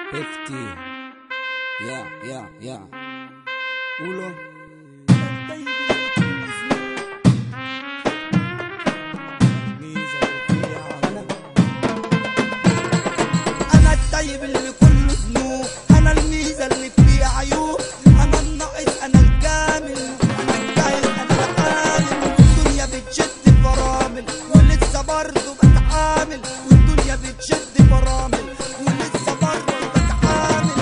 50. Yeah. Ulo. أنا الطيب اللي كله ذنوب، أنا الميزة اللي فيه عيوب، أنا الناقص أنا الكامل، أنا الجاهل أنا العالم. الدنيا بتشد فرامل ولسه برضه بتعامل، والدنيا بتشد فرامل ولسه برضه بتعامل.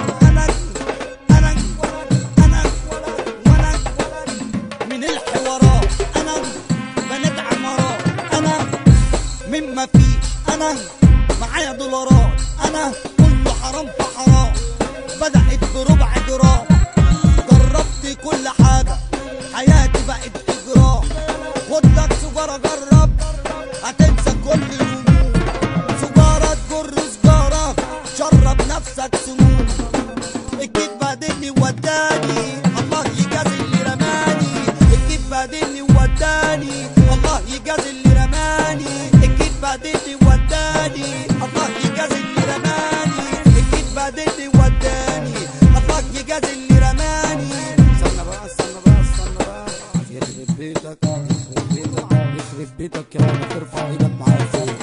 أنا من الحوارات، أنا بنات عمارات، أنا من ما فيش، أنا معايا دولارات، أنا كله حرام في حرام. بدأت بربع جرام، جربت كل حاجة، حياتي بقت إجرام. خدلك سجارة جرب هتنسى كل الهموم، سجارة تجر سجارة شرب نفسك سموم. الكيف بادلني وداني الله يجازي اللي رماني، الكيف بادلني وداني الله يجازي اللي رماني، الكيف بادلني وداني الله يجازي اللي رماني، الكيف بادلني وداني الله يجازي اللي رماني. استنى بقى يخرب بيتك يخرب بيتك يا رب ترفع ايدك معايا فوق.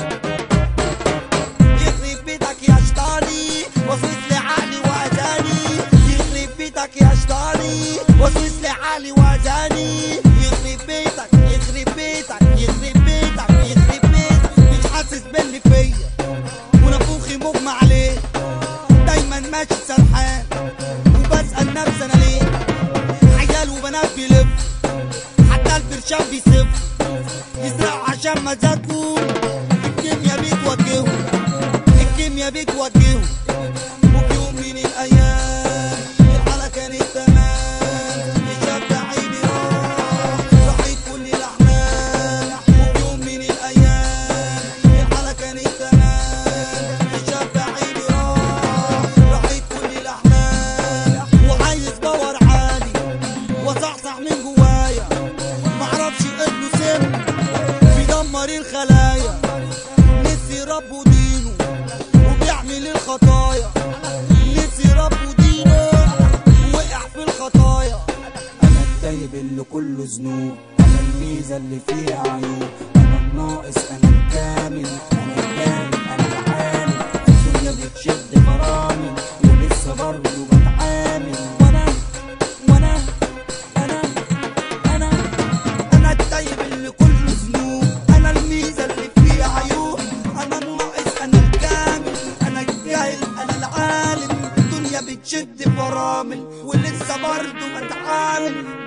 يخرب بيتك يا شطاني وسوس لعقلي واذاني، يخرب بيتك يا شطاني وسوس لعقلي واذاني. يخرب بيتك يخرب بيتك يخرب بيتك يخرب بيتك، مش حاسس باللي فيا ونفوخي مغمى عليه، دايما ماشي سرحان وبسأل نفسي انا ليه. عيال وبنات بيلف حتى البرشام بيصف، يسرقوا عشان مزاجهم، الكيميا بتوجههم، الكيميا بتوجههم. وفي يوم من الايام الحالة كانت تمام، الشاب عيني راحت كل الاحلام. وفي يوم من الايام الحالة كانت تمام، الشاب عيني راحت كل الاحلام. وعايز باور عالي وصحصح من جوايا، معرفش ابنه سم بيدمر الخلايا، نسي ربه دينه وبيعمل الخطايا، نسي ربه دينه ووقع في الخطايا. انا الطيب اللي كله ذنوب، انا الميزة اللي فيها عيوب، انا الناقص انا الكامل، انا الجاهل انا العالم. الدنيا بتشد فرامل ولسه برضه بتعامل. أنا الطيب اللي كله ذنوب، أنا الميزة اللي فيه عيوب، أنا الناقص أنا الكامل، أنا الجاهل أنا العالم. الدنيا بتشد فرامل ولسه برضه بتعامل.